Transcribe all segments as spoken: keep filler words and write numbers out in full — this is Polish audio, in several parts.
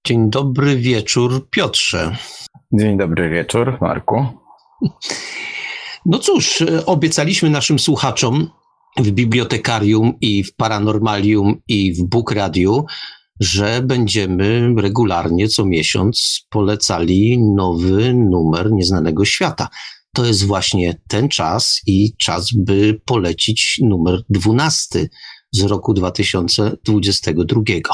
Dzień dobry wieczór, Piotrze. Dzień dobry wieczór, Marku. No cóż, obiecaliśmy naszym słuchaczom w Bibliotekarium i w Paranormalium i w Book Radiu, że będziemy regularnie co miesiąc polecali nowy numer Nieznanego Świata. To jest właśnie ten czas i czas, by polecić numer dwunasty z roku dwa tysiące dwudziestego drugiego.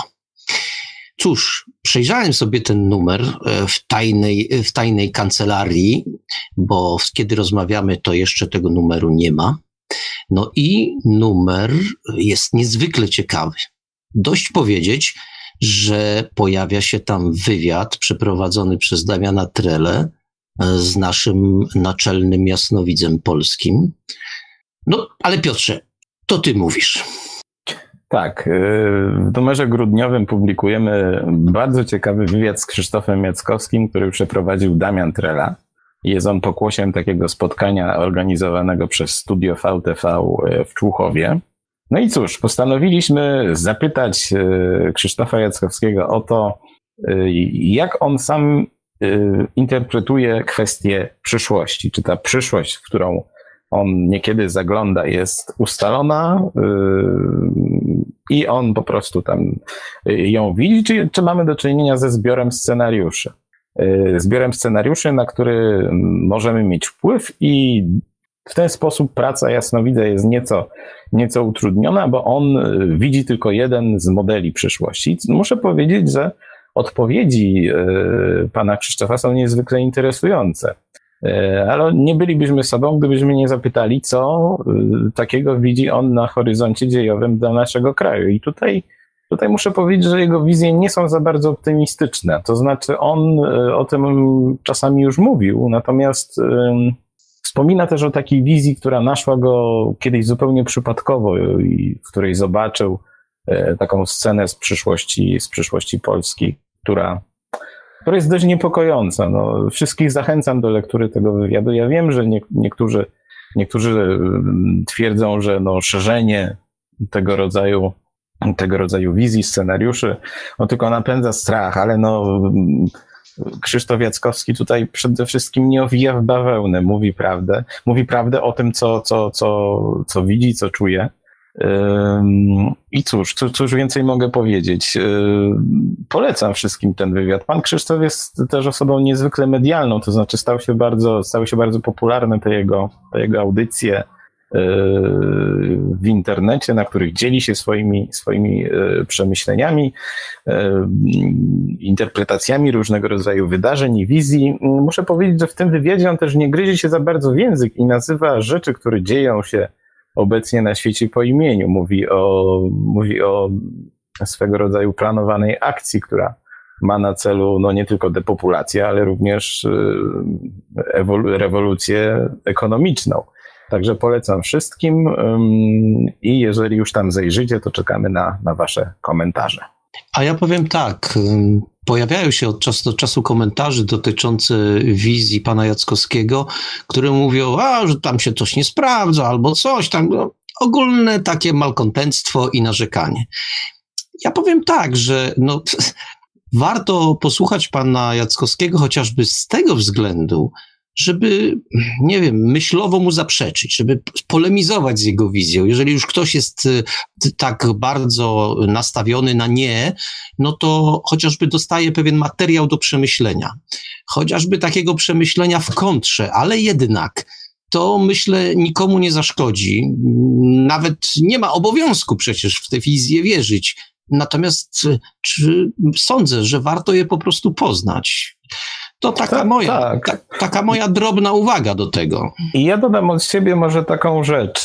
Cóż, przejrzałem sobie ten numer w tajnej, w tajnej kancelarii, bo kiedy rozmawiamy, to jeszcze tego numeru nie ma. No i numer jest niezwykle ciekawy. Dość powiedzieć, że pojawia się tam wywiad przeprowadzony przez Damiana Trele z naszym naczelnym jasnowidzem polskim. No, ale Piotrze, to ty mówisz. Tak, w numerze grudniowym publikujemy bardzo ciekawy wywiad z Krzysztofem Jackowskim, który przeprowadził Damian Trela. Jest on pokłosiem takiego spotkania organizowanego przez Studio V T V w Człuchowie. No i cóż, postanowiliśmy zapytać Krzysztofa Jackowskiego o to, jak on sam interpretuje kwestię przyszłości. Czy ta przyszłość, w którą on niekiedy zagląda, jest ustalona yy, i on po prostu tam ją widzi, czy, czy mamy do czynienia ze zbiorem scenariuszy. Yy, zbiorem scenariuszy, na który możemy mieć wpływ i w ten sposób praca jasnowidza jest nieco, nieco utrudniona, bo on widzi tylko jeden z modeli przyszłości. Muszę powiedzieć, że odpowiedzi yy, pana Krzysztofa są niezwykle interesujące. Ale nie bylibyśmy sobą, gdybyśmy nie zapytali, co takiego widzi on na horyzoncie dziejowym dla naszego kraju. I tutaj, tutaj muszę powiedzieć, że jego wizje nie są za bardzo optymistyczne. To znaczy on o tym czasami już mówił, natomiast um, wspomina też o takiej wizji, która naszła go kiedyś zupełnie przypadkowo i w której zobaczył e, taką scenę z przyszłości, z przyszłości Polski, która która jest dość niepokojąca. No, wszystkich zachęcam do lektury tego wywiadu. Ja wiem, że nie, niektórzy, niektórzy twierdzą, że no, szerzenie tego rodzaju, tego rodzaju wizji, scenariuszy, no, tylko napędza strach, ale no, Krzysztof Jackowski tutaj przede wszystkim nie owija w bawełnę, mówi prawdę, mówi prawdę o tym, co, co, co, co widzi, co czuje. I cóż, cóż więcej mogę powiedzieć. Polecam wszystkim ten wywiad. Pan Krzysztof jest też osobą niezwykle medialną, to znaczy stał się bardzo, stały się bardzo popularne te jego, te jego audycje w internecie, na których dzieli się swoimi, swoimi przemyśleniami, interpretacjami różnego rodzaju wydarzeń i wizji. Muszę powiedzieć, że w tym wywiadzie on też nie gryzie się za bardzo w język i nazywa rzeczy, które dzieją się obecnie na świecie po imieniu. Mówi o, mówi o swego rodzaju planowanej akcji, która ma na celu no nie tylko depopulację, ale również ewolu- rewolucję ekonomiczną. Także polecam wszystkim i jeżeli już tam zajrzycie, to czekamy na, na wasze komentarze. A ja powiem tak, pojawiają się od czasu do czasu komentarze dotyczące wizji pana Jackowskiego, które mówią, a, że tam się coś nie sprawdza, albo coś tam, no, ogólne takie malkontenctwo i narzekanie. Ja powiem tak, że no, warto posłuchać pana Jackowskiego chociażby z tego względu, żeby, nie wiem, myślowo mu zaprzeczyć, żeby polemizować z jego wizją. Jeżeli już ktoś jest tak bardzo nastawiony na nie, no to chociażby dostaje pewien materiał do przemyślenia. Chociażby takiego przemyślenia w kontrze, ale jednak to, myślę, nikomu nie zaszkodzi. Nawet nie ma obowiązku przecież w tę wizję wierzyć. Natomiast czy, sądzę, że warto je po prostu poznać. To taka, tak, moja, tak. Ta, taka moja drobna uwaga do tego. I ja dodam od siebie może taką rzecz,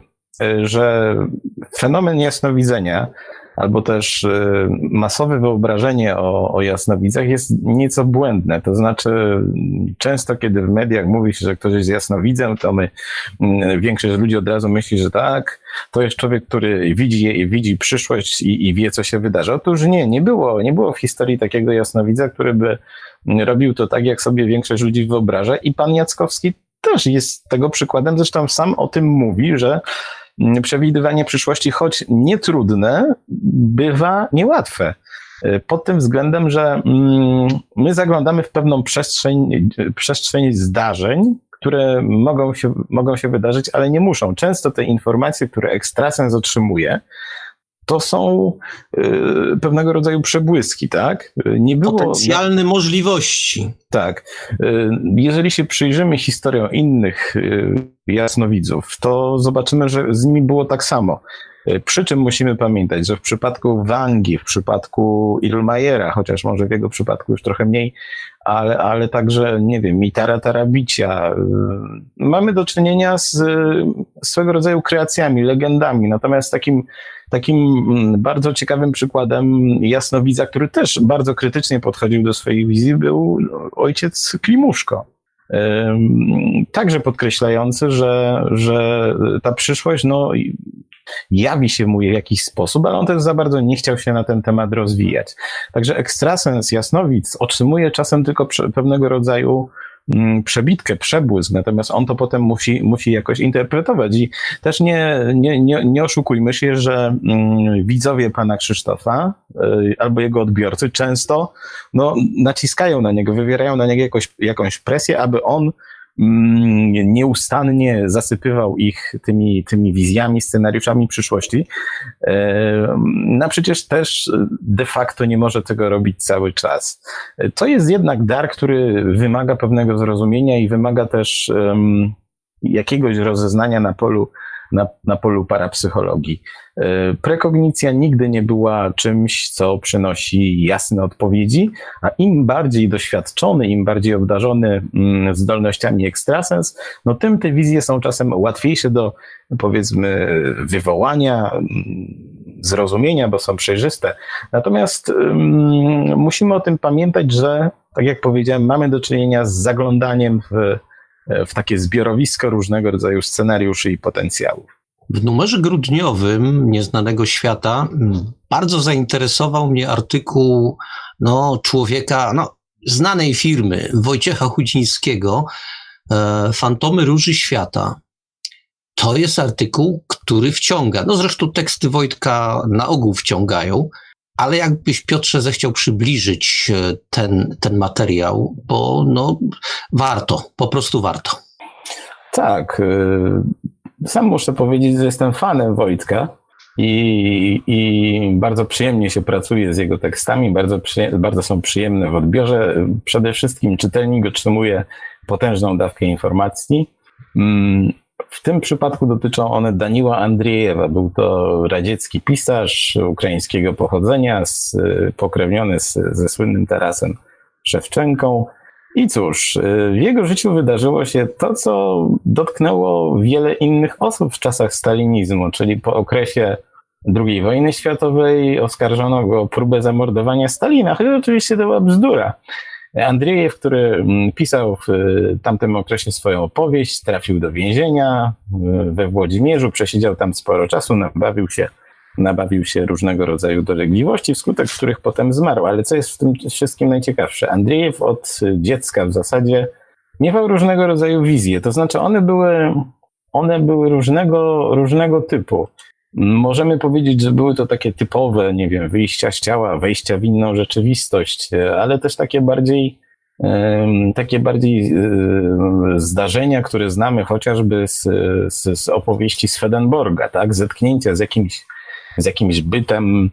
że fenomen jasnowidzenia albo też masowe wyobrażenie o, o jasnowidzach jest nieco błędne. To znaczy często, kiedy w mediach mówi się, że ktoś jest jasnowidzem, to my, większość ludzi od razu myśli, że tak, to jest człowiek, który widzi, widzi przyszłość i, i wie, co się wydarzy. Otóż nie, nie było, nie było w historii takiego jasnowidza, który by robił to tak, jak sobie większość ludzi wyobraża i pan Jackowski też jest tego przykładem. Zresztą sam o tym mówi, że przewidywanie przyszłości, choć nie trudne, bywa niełatwe. pod tym względem, że my zaglądamy w pewną przestrzeń, przestrzeń zdarzeń, które mogą się, mogą się wydarzyć, ale nie muszą. Często te informacje, które ekstrasens otrzymuje, to są y, pewnego rodzaju przebłyski, tak? Nie było, potencjalne możliwości. Tak. Y, jeżeli się przyjrzymy historiom innych y, jasnowidzów, to zobaczymy, że z nimi było tak samo. Y, przy czym musimy pamiętać, że w przypadku Wangi, w przypadku Irlmajera, chociaż może w jego przypadku już trochę mniej, ale, ale także, nie wiem, Mitara Tarabicia, y, mamy do czynienia z, z swego rodzaju kreacjami, legendami. Natomiast takim Takim bardzo ciekawym przykładem jasnowidza, który też bardzo krytycznie podchodził do swojej wizji, był ojciec Klimuszko. Także podkreślający, że, że ta przyszłość no, jawi się mu w jakiś sposób, ale on też za bardzo nie chciał się na ten temat rozwijać. Także ekstrasens, jasnowidz otrzymuje czasem tylko pewnego rodzaju przebitkę, przebłysk, natomiast on to potem musi, musi jakoś interpretować i też nie, nie, nie, nie oszukujmy się, że widzowie pana Krzysztofa albo jego odbiorcy często no, naciskają na niego, wywierają na niego jakoś, jakąś presję, aby on nieustannie zasypywał ich tymi, tymi wizjami, scenariuszami przyszłości. No przecież też de facto nie może tego robić cały czas. To jest jednak dar, który wymaga pewnego zrozumienia i wymaga też um, jakiegoś rozeznania na polu Na, na polu parapsychologii. Prekognicja nigdy nie była czymś, co przynosi jasne odpowiedzi, a im bardziej doświadczony, im bardziej obdarzony zdolnościami ekstrasens, no tym te wizje są czasem łatwiejsze do, powiedzmy, wywołania, zrozumienia, bo są przejrzyste. Natomiast um, musimy o tym pamiętać, że, tak jak powiedziałem, mamy do czynienia z zaglądaniem w w takie zbiorowisko różnego rodzaju scenariuszy i potencjałów. W numerze grudniowym Nieznanego Świata bardzo zainteresował mnie artykuł no, człowieka, no, znanej firmy, Wojciecha Chudzińskiego, e, Fantomy Róży Świata. To jest artykuł, który wciąga. No zresztą teksty Wojtka na ogół wciągają, ale jakbyś, Piotrze, zechciał przybliżyć ten, ten materiał, bo no warto, po prostu warto. Tak. Sam muszę powiedzieć, że jestem fanem Wojtka i, i bardzo przyjemnie się pracuje z jego tekstami, bardzo, przyje, bardzo są przyjemne w odbiorze. Przede wszystkim czytelnik otrzymuje potężną dawkę informacji. W tym przypadku dotyczą one Daniła Andriejewa. Był to radziecki pisarz ukraińskiego pochodzenia, z, pokrewniony z, ze słynnym Tarasem Szewczenką. I cóż, w jego życiu wydarzyło się to, co dotknęło wiele innych osób w czasach stalinizmu, czyli po okresie drugiej wojny światowej oskarżono go o próbę zamordowania Stalina, choć oczywiście to była bzdura. Andriejew, który pisał w tamtym okresie swoją opowieść, trafił do więzienia we Włodzimierzu, przesiedział tam sporo czasu, nabawił się, nabawił się różnego rodzaju dolegliwości, wskutek których potem zmarł. Ale co jest w tym wszystkim najciekawsze? Andriejew od dziecka w zasadzie miewał różnego rodzaju wizje, to znaczy one były, one były różnego, różnego typu. Możemy powiedzieć, że były to takie typowe, nie wiem, wyjścia z ciała, wejścia w inną rzeczywistość, ale też takie bardziej, takie bardziej zdarzenia, które znamy chociażby z, z, z opowieści Swedenborga, tak? Zetknięcia z jakimś, z jakimś bytem,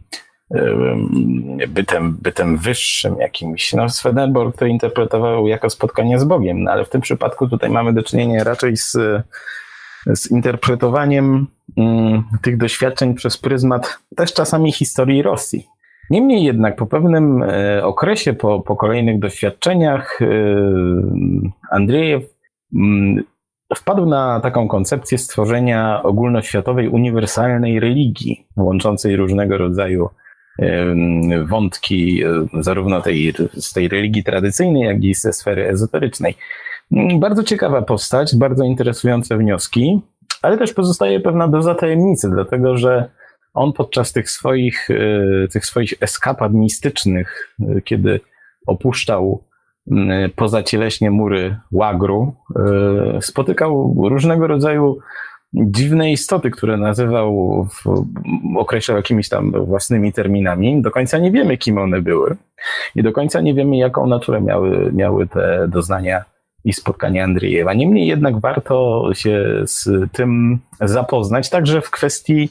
bytem, bytem wyższym jakimś. No, Swedenborg to interpretował jako spotkanie z Bogiem, no, ale w tym przypadku tutaj mamy do czynienia raczej z z interpretowaniem mm, tych doświadczeń przez pryzmat też czasami historii Rosji. Niemniej jednak po pewnym e, okresie, po, po kolejnych doświadczeniach e, Andriejew m, wpadł na taką koncepcję stworzenia ogólnoświatowej, uniwersalnej religii, łączącej różnego rodzaju e, wątki e, zarówno tej, z tej religii tradycyjnej, jak i ze sfery ezoterycznej. Bardzo ciekawa postać, bardzo interesujące wnioski, ale też pozostaje pewna doza tajemnicy, dlatego że on podczas tych swoich, tych swoich eskapad mistycznych, kiedy opuszczał pozacieleśnie mury łagru, spotykał różnego rodzaju dziwne istoty, które nazywał, w, określał jakimiś tam własnymi terminami. Do końca nie wiemy, kim one były i do końca nie wiemy, jaką naturę miały, miały te doznania i spotkania Andriejewa. Niemniej jednak warto się z tym zapoznać, także w kwestii,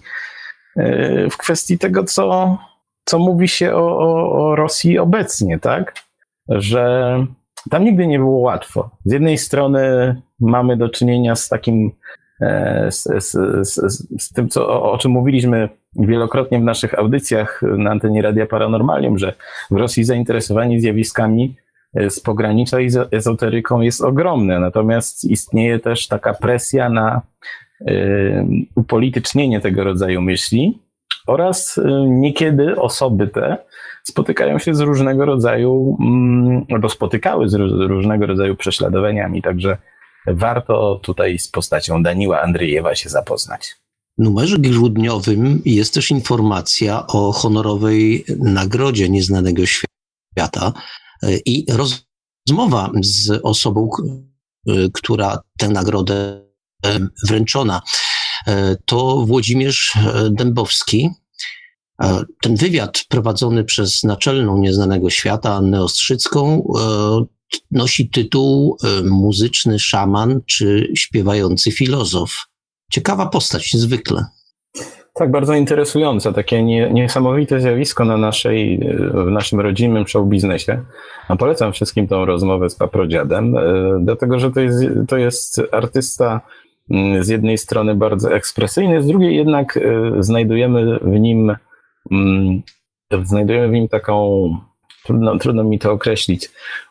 w kwestii tego, co, co mówi się o, o, o Rosji obecnie, tak? Że tam nigdy nie było łatwo. Z jednej strony mamy do czynienia z takim, z, z, z, z tym, co, o, o czym mówiliśmy wielokrotnie w naszych audycjach na antenie Radia Paranormalium, że w Rosji zainteresowanie zjawiskami z pogranicza i ezoteryką jest ogromne, natomiast istnieje też taka presja na y, upolitycznienie tego rodzaju myśli oraz y, niekiedy osoby te spotykają się z różnego rodzaju, y, albo spotykały z różnego rodzaju prześladowaniami, także warto tutaj z postacią Daniła Andriejewa się zapoznać. W numerze grudniowym jest też informacja o honorowej nagrodzie Nieznanego Świata i rozmowa z osobą, która tę nagrodę wręczona. To Włodzimierz Dębowski. Ten wywiad prowadzony przez naczelną Nieznanego Świata Annę Ostrzycką nosi tytuł Muzyczny szaman czy śpiewający filozof. Ciekawa postać, niezwykle. Tak, bardzo interesujące, takie nie, niesamowite zjawisko na naszej, w naszym rodzimym show biznesie. A polecam wszystkim tą rozmowę z Paprodziadem, dlatego że to jest, to jest artysta z jednej strony bardzo ekspresyjny, z drugiej jednak znajdujemy w nim, znajdujemy w nim taką, trudno, trudno mi to określić,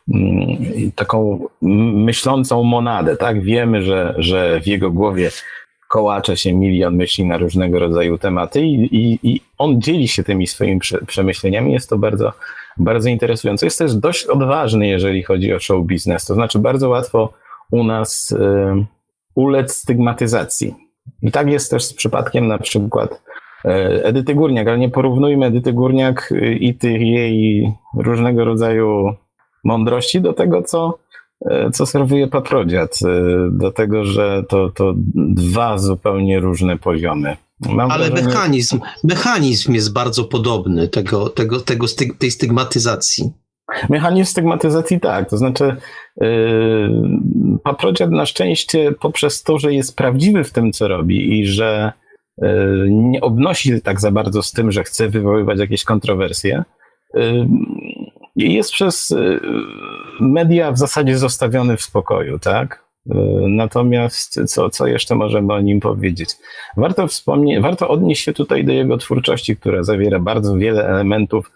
taką myślącą monadę, tak? Wiemy, że, że w jego głowie kołacze się milion myśli na różnego rodzaju tematy i, i, i on dzieli się tymi swoimi przemyśleniami. Jest to bardzo, bardzo interesujące. Jest też dość odważny, jeżeli chodzi o show biznes. To znaczy bardzo łatwo u nas y, ulec stygmatyzacji. I tak jest też z przypadkiem na przykład y, Edyty Górniak, ale nie porównujmy Edyty Górniak i tych jej różnego rodzaju mądrości do tego, co co serwuje Paprodziad, do tego, że to, to dwa zupełnie różne poziomy. Mam Ale wrażenie... mechanizm, mechanizm jest bardzo podobny tego, tego, tego styg, tej stygmatyzacji. Mechanizm stygmatyzacji tak, to znaczy yy, Paprodziad na szczęście poprzez to, że jest prawdziwy w tym, co robi i że yy, nie obnosi tak za bardzo z tym, że chce wywoływać jakieś kontrowersje, yy, jest przez media w zasadzie zostawiony w spokoju, tak? Natomiast co, co jeszcze możemy o nim powiedzieć? Warto wspomnieć, warto odnieść się tutaj do jego twórczości, która zawiera bardzo wiele elementów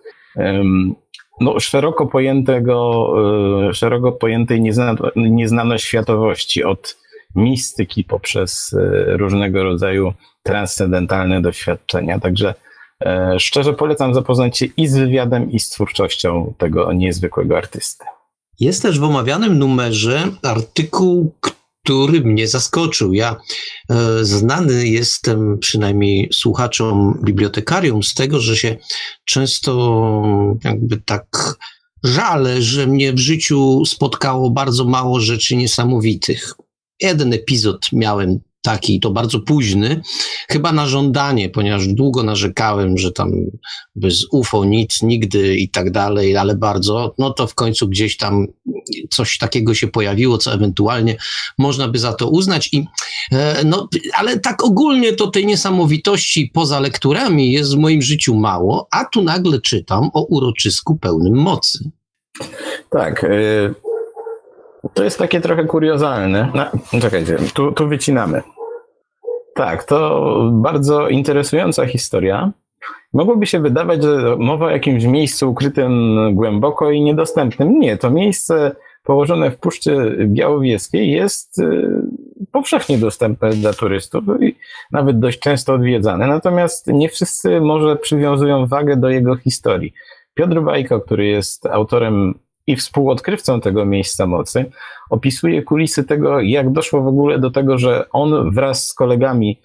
no, szeroko pojętego, szeroko pojętej nieznano, nieznanoświatowości, od mistyki poprzez różnego rodzaju transcendentalne doświadczenia. Także szczerze polecam zapoznać się i z wywiadem, i z twórczością tego niezwykłego artysty. Jest też w omawianym numerze artykuł, który mnie zaskoczył. Ja e, znany jestem przynajmniej słuchaczom bibliotekarium z tego, że się często jakby tak żalę, że mnie w życiu spotkało bardzo mało rzeczy niesamowitych. Jeden epizod miałem taki, to bardzo późny, chyba na żądanie, ponieważ długo narzekałem, że tam bez U F O nic, nigdy i tak dalej, ale bardzo, no to w końcu gdzieś tam coś takiego się pojawiło, co ewentualnie można by za to uznać i no, ale tak ogólnie to tej niesamowitości poza lekturami jest w moim życiu mało, a tu nagle czytam o uroczysku pełnym mocy. Tak, y- to jest takie trochę kuriozalne. No, czekajcie, tu, tu wycinamy. Tak, to bardzo interesująca historia. Mogłoby się wydawać, że mowa o jakimś miejscu ukrytym głęboko i niedostępnym. Nie, to miejsce położone w Puszczy Białowieskiej jest powszechnie dostępne dla turystów i nawet dość często odwiedzane. Natomiast nie wszyscy może przywiązują wagę do jego historii. Piotr Bajko, który jest autorem i współodkrywcą tego miejsca mocy, opisuje kulisy tego, jak doszło w ogóle do tego, że on wraz z kolegami,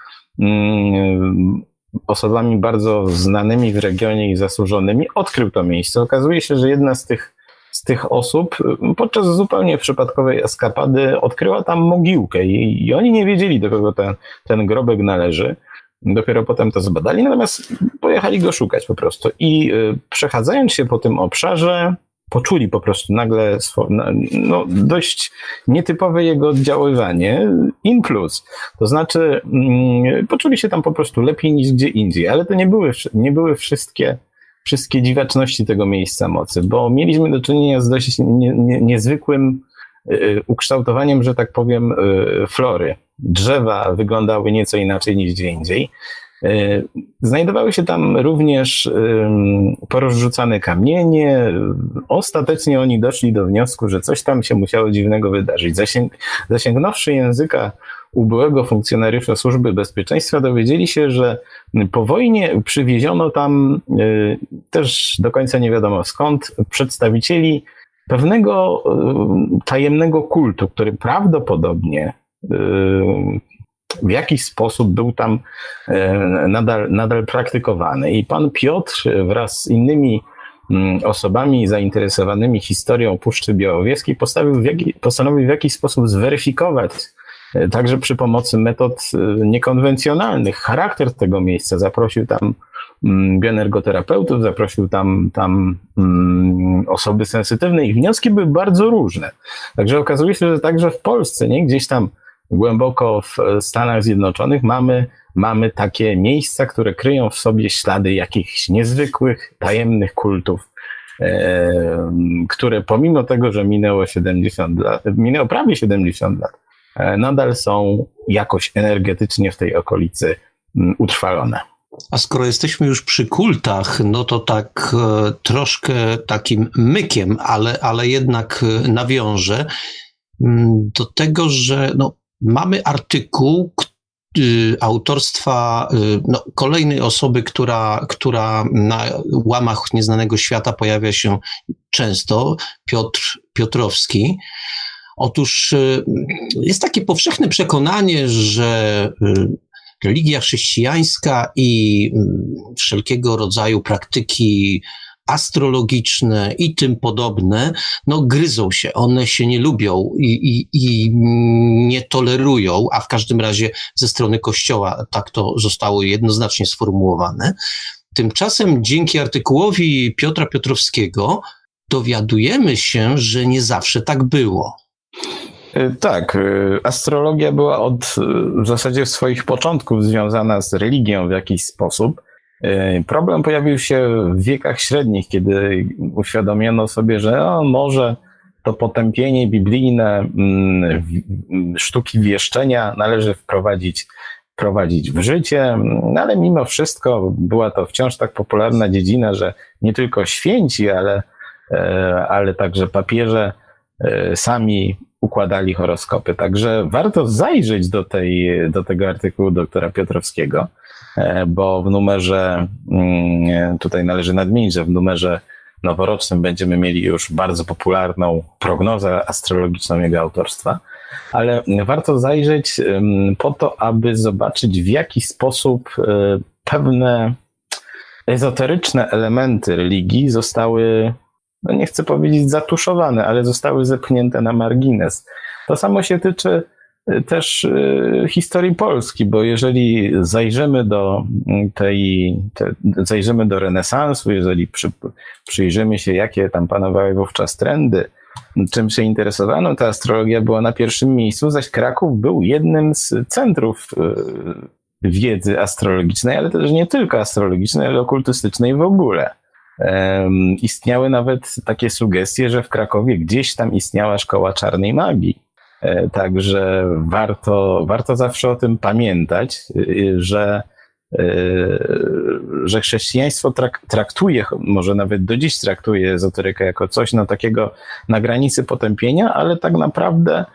mm, osobami bardzo znanymi w regionie i zasłużonymi, odkrył to miejsce. Okazuje się, że jedna z tych, z tych osób podczas zupełnie przypadkowej eskapady odkryła tam mogiłkę i, i oni nie wiedzieli, do kogo ten, ten grobek należy. Dopiero potem to zbadali, natomiast pojechali go szukać po prostu. I y, przechadzając się po tym obszarze, poczuli po prostu nagle swo, no, dość nietypowe jego oddziaływanie in plus. To znaczy mm, poczuli się tam po prostu lepiej niż gdzie indziej, ale to nie były, nie były wszystkie, wszystkie dziwaczności tego miejsca mocy, bo mieliśmy do czynienia z dość nie, nie, niezwykłym y, ukształtowaniem, że tak powiem, y, flory. Drzewa wyglądały nieco inaczej niż gdzie indziej. Znajdowały się tam również porozrzucane kamienie. Ostatecznie oni doszli do wniosku, że coś tam się musiało dziwnego wydarzyć. Zasięg, zasięgnąwszy języka ubyłego funkcjonariusza Służby Bezpieczeństwa, dowiedzieli się, że po wojnie przywieziono tam też do końca nie wiadomo skąd przedstawicieli pewnego tajemnego kultu, który prawdopodobnie w jakiś sposób był tam nadal, nadal praktykowany. I pan Piotr wraz z innymi osobami zainteresowanymi historią Puszczy Białowieskiej postawił w jaki, postanowił w jakiś sposób zweryfikować, także przy pomocy metod niekonwencjonalnych, charakter tego miejsca. Zaprosił tam bioenergoterapeutów, zaprosił tam, tam osoby sensytywne i wnioski były bardzo różne. Także okazuje się, że także w Polsce, nie gdzieś tam głęboko w Stanach Zjednoczonych mamy, mamy takie miejsca, które kryją w sobie ślady jakichś niezwykłych, tajemnych kultów, e, które pomimo tego, że minęło siedemdziesiąt lat, minęło prawie siedemdziesiąt lat, e, nadal są jakoś energetycznie w tej okolicy m, utrwalone. A skoro jesteśmy już przy kultach, no to tak e, troszkę takim mykiem, ale, ale jednak nawiążę m, do tego, że no, mamy artykuł y, autorstwa y, no, kolejnej osoby, która, która na łamach Nieznanego Świata pojawia się często, Piotr Piotrowski. Otóż y, jest takie powszechne przekonanie, że y, religia chrześcijańska i y, wszelkiego rodzaju praktyki astrologiczne i tym podobne, no gryzą się, one się nie lubią i, i, i nie tolerują, a w każdym razie ze strony Kościoła tak to zostało jednoznacznie sformułowane. Tymczasem dzięki artykułowi Piotra Piotrowskiego dowiadujemy się, że nie zawsze tak było. Tak, astrologia była od w zasadzie swoich początków związana z religią w jakiś sposób. Problem pojawił się w wiekach średnich, kiedy uświadomiono sobie, że no, może to potępienie biblijne sztuki wieszczenia należy wprowadzić, wprowadzić w życie, no, ale mimo wszystko była to wciąż tak popularna dziedzina, że nie tylko święci, ale, ale także papieże sami układali horoskopy. Także warto zajrzeć do, tej, do tego artykułu doktora Piotrowskiego, bo w numerze, tutaj należy nadmienić, że w numerze noworocznym będziemy mieli już bardzo popularną prognozę astrologiczną jego autorstwa, ale warto zajrzeć po to, aby zobaczyć, w jaki sposób pewne ezoteryczne elementy religii zostały, no nie chcę powiedzieć zatuszowane, ale zostały zepchnięte na margines. To samo się tyczy też historii Polski, bo jeżeli zajrzymy do tej, te, zajrzymy do renesansu, jeżeli przy, przyjrzymy się, jakie tam panowały wówczas trendy, czym się interesowano, ta astrologia była na pierwszym miejscu, zaś Kraków był jednym z centrów wiedzy astrologicznej, ale też nie tylko astrologicznej, ale okultystycznej w ogóle. Um, istniały nawet takie sugestie, że w Krakowie gdzieś tam istniała szkoła czarnej magii. E, także warto, warto zawsze o tym pamiętać, że, e, że chrześcijaństwo trak, traktuje, może nawet do dziś traktuje ezoterykę jako coś no, takiego na granicy potępienia, ale tak naprawdę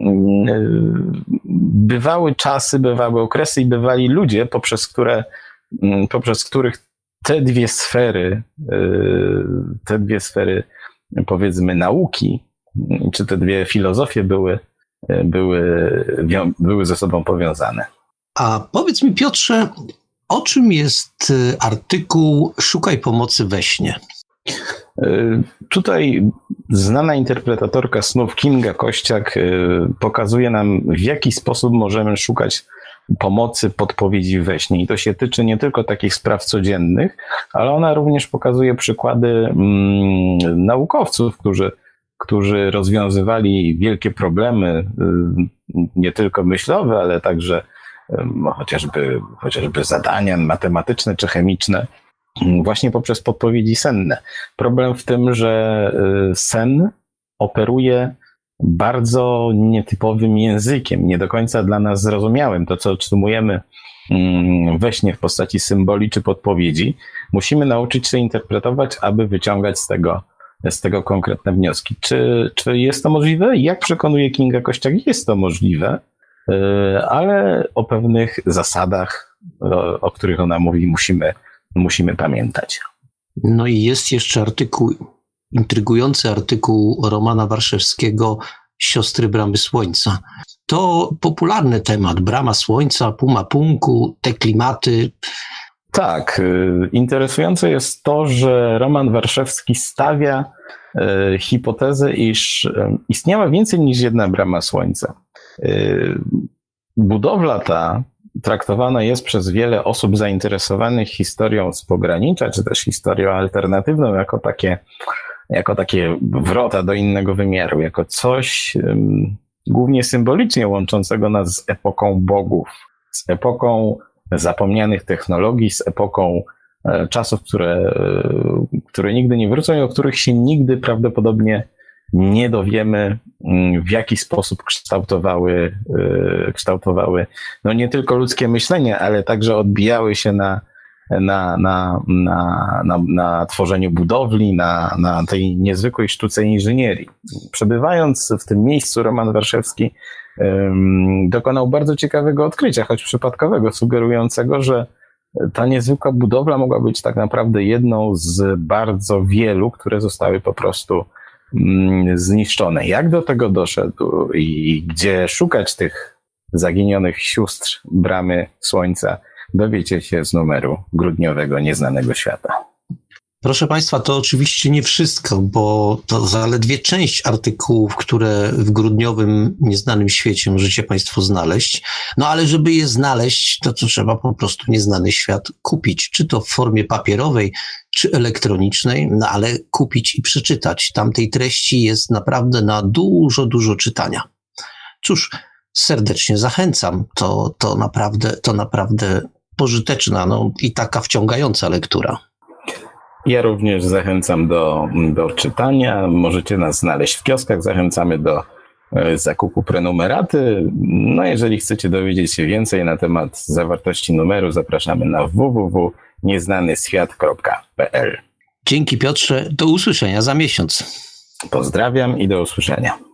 bywały czasy, bywały okresy i bywali ludzie, poprzez, które, poprzez których te dwie sfery, te dwie sfery, powiedzmy, nauki, czy te dwie filozofie były, były, były ze sobą powiązane. A powiedz mi, Piotrze, o czym jest artykuł Szukaj pomocy we śnie? Tutaj znana interpretatorka snów Kinga Kościak pokazuje nam, w jaki sposób możemy szukać pomocy, podpowiedzi we śnie. I to się tyczy nie tylko takich spraw codziennych, ale ona również pokazuje przykłady mm, naukowców, którzy, którzy rozwiązywali wielkie problemy, nie tylko myślowe, ale także no, chociażby, chociażby zadania matematyczne czy chemiczne, właśnie poprzez podpowiedzi senne. Problem w tym, że sen operuje bardzo nietypowym językiem, nie do końca dla nas zrozumiałym. To, co otrzymujemy we śnie w postaci symboli czy podpowiedzi, musimy nauczyć się interpretować, aby wyciągać z tego, z tego konkretne wnioski. Czy, czy jest to możliwe? Jak przekonuje Kinga Kościak, jest to możliwe, ale o pewnych zasadach, o, o których ona mówi, musimy, musimy pamiętać. No i jest jeszcze artykuł, intrygujący artykuł Romana Warszewskiego Siostry Bramy Słońca. To popularny temat, Brama Słońca, Puma Punku, te klimaty. Tak, interesujące jest to, że Roman Warszewski stawia hipotezę, iż istniała więcej niż jedna Brama Słońca. Budowla ta traktowana jest przez wiele osób zainteresowanych historią z pogranicza, czy też historią alternatywną, jako takie, jako takie wrota do innego wymiaru, jako coś um, głównie symbolicznie łączącego nas z epoką bogów, z epoką zapomnianych technologii, z epoką e, czasów, które, e, które nigdy nie wrócą i o których się nigdy prawdopodobnie nie dowiemy, w jaki sposób kształtowały, kształtowały no nie tylko ludzkie myślenie, ale także odbijały się na, na, na, na, na, na tworzeniu budowli, na, na tej niezwykłej sztuce inżynierii. Przebywając w tym miejscu, Roman Warszewski um, dokonał bardzo ciekawego odkrycia, choć przypadkowego, sugerującego, że ta niezwykła budowla mogła być tak naprawdę jedną z bardzo wielu, które zostały po prostu zniszczone. Jak do tego doszedł i gdzie szukać tych zaginionych sióstr Bramy Słońca, dowiecie się z numeru grudniowego Nieznanego Świata. Proszę Państwa, to oczywiście nie wszystko, bo to zaledwie część artykułów, które w grudniowym Nieznanym Świecie możecie Państwo znaleźć. No ale żeby je znaleźć, to, to trzeba po prostu Nieznany Świat kupić, czy to w formie papierowej, czy elektronicznej, no ale kupić i przeczytać. Tamtej treści jest naprawdę na dużo, dużo czytania. Cóż, serdecznie zachęcam. To, to naprawdę, to naprawdę pożyteczna, no i taka wciągająca lektura. Ja również zachęcam do, do czytania. Możecie nas znaleźć w kioskach. Zachęcamy do zakupu prenumeraty. No jeżeli chcecie dowiedzieć się więcej na temat zawartości numeru, zapraszamy na w w w kropka nieznany świat kropka p l. Dzięki Piotrze. Do usłyszenia za miesiąc. Pozdrawiam i do usłyszenia.